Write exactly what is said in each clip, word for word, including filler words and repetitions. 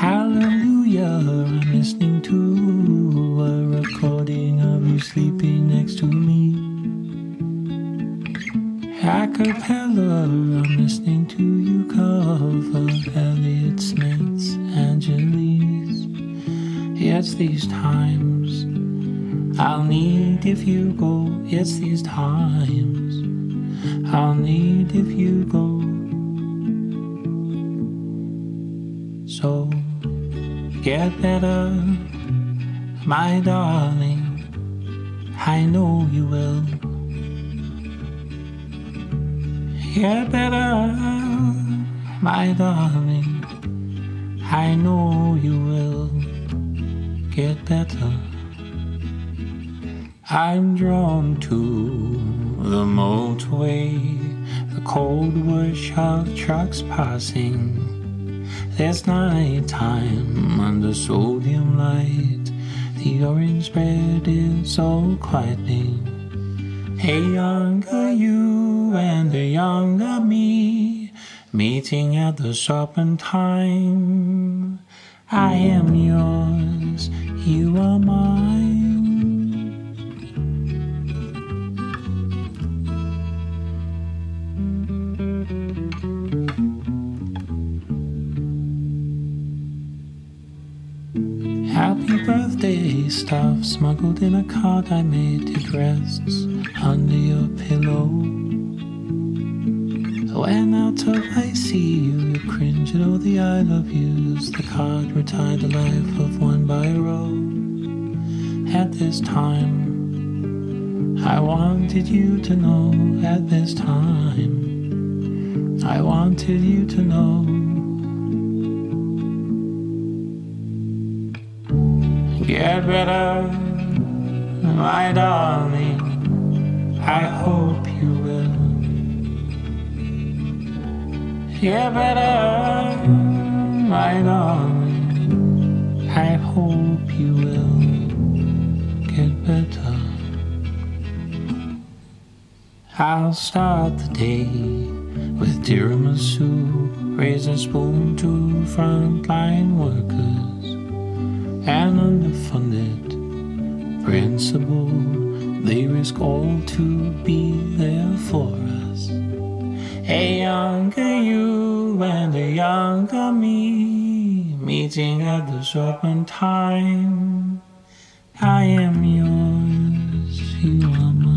Hallelujah, I'm listening to a recording of you sleeping next to me. A cappella, I'm listening to you cover Elliott Smith's Angeles. It's these times I'll need if you go. It's these times I'll need if you go. So get better, my darling, I know you will. Get better, my darling, I know you will. Get better. I'm drawn to the motorway, the cold whoosh of trucks passing. There's night time under sodium light. The orange bread is so quieting. A younger you and a younger me, meeting at the serpentine. I am yours, you are mine. Happy birthday stuff smuggled in a card I made. It rests under your pillow. When out of I see you, you cringe at all the I love yous. The card retired the life of one by row. At this time, I wanted you to know. At this time, I wanted you to know. Get better, my darling, I hope you will. Get better, my darling, I hope you will. Get better. I'll start the day with tiramisu, raise a spoon to frontline workers. An underfunded principal, they risk all to be there for us. A younger you and a younger me, meeting at the serpentine. I am yours, you are mine.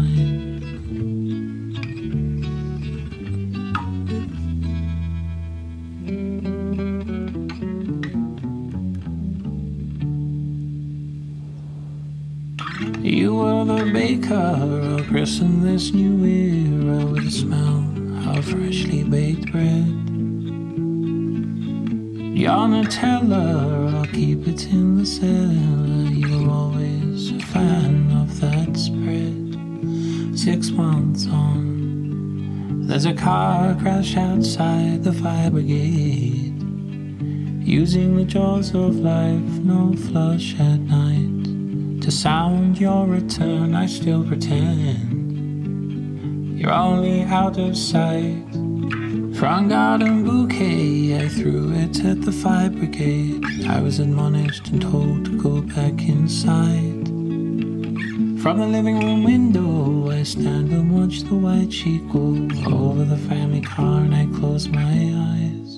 You were the baker, I'll christen this new era with the smell of freshly baked bread. Your Nutella, I'll keep it in the cellar. You're always a fan of that spread. Six months on, there's a car crash outside the fire brigade. Using the jaws of life, no flush at night. To sound your return, I still pretend you're only out of sight. Front garden bouquet, I threw it at the fire brigade. I was admonished and told to go back inside. From the living room window, I stand and watch the white sheet go over the family car, and I close my eyes.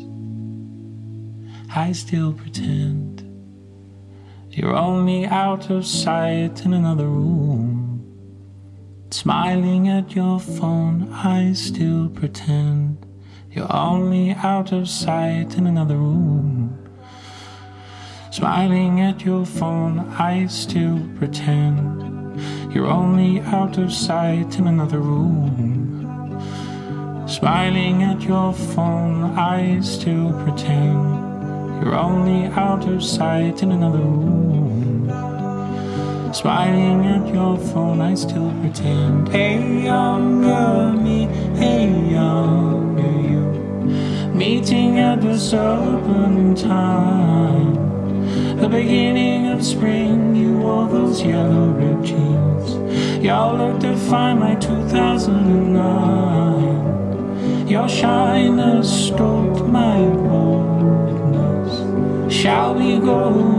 I still pretend you're only out of sight in another room. Smiling at your phone, I still pretend you're only out of sight in another room. Smiling at your phone, I still pretend you're only out of sight in another room. Smiling at your phone, I still pretend you're only out of sight in another room. Smiling at your phone, I still pretend. Hey, younger me, hey, younger you, meeting at the serpentine. The beginning of spring, you wore those yellow ripped jeans. Y'all looked to find my two thousand nine. Your shyness stroked my boldness. Shout we go.